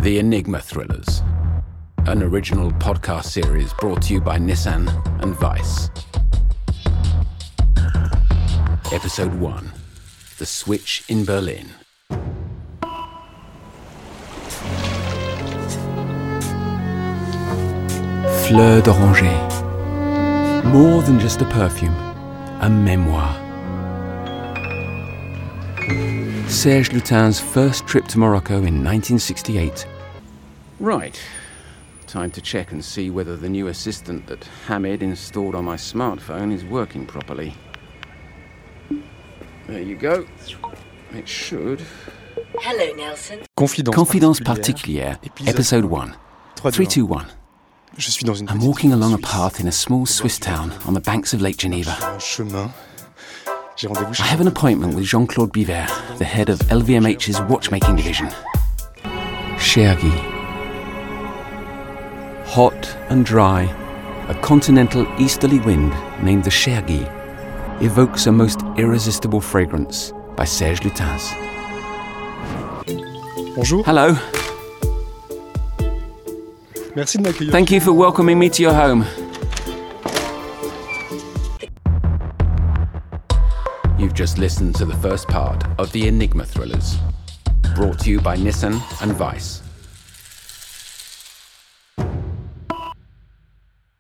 The Enigma Thrillers, an original podcast series brought to you by Nissan and Vice. Episode 1, The Switch in Berlin. Fleur d'Oranger. More than just a perfume, a memoir. Serge Lutin's first trip to Morocco in 1968. Right. Time to check and see whether the new assistant that Hamid installed on my smartphone is working properly. There you go. It should. Hello, Nelson. Confidence particulière, episode 1. 3, 2, 1. I'm walking along a path in a small Swiss town on the banks of Lake Geneva. I have an appointment with Jean-Claude Biver, the head of LVMH's watchmaking division. Chergui. Hot and dry, a continental easterly wind named the Chergui evokes a most irresistible fragrance by Serge Lutens. Bonjour. Hello. Merci de m'accueillir. Thank you for welcoming me to your home. You've just listened to the first part of The Enigma Thrillers, brought to you by Nissan and Vice.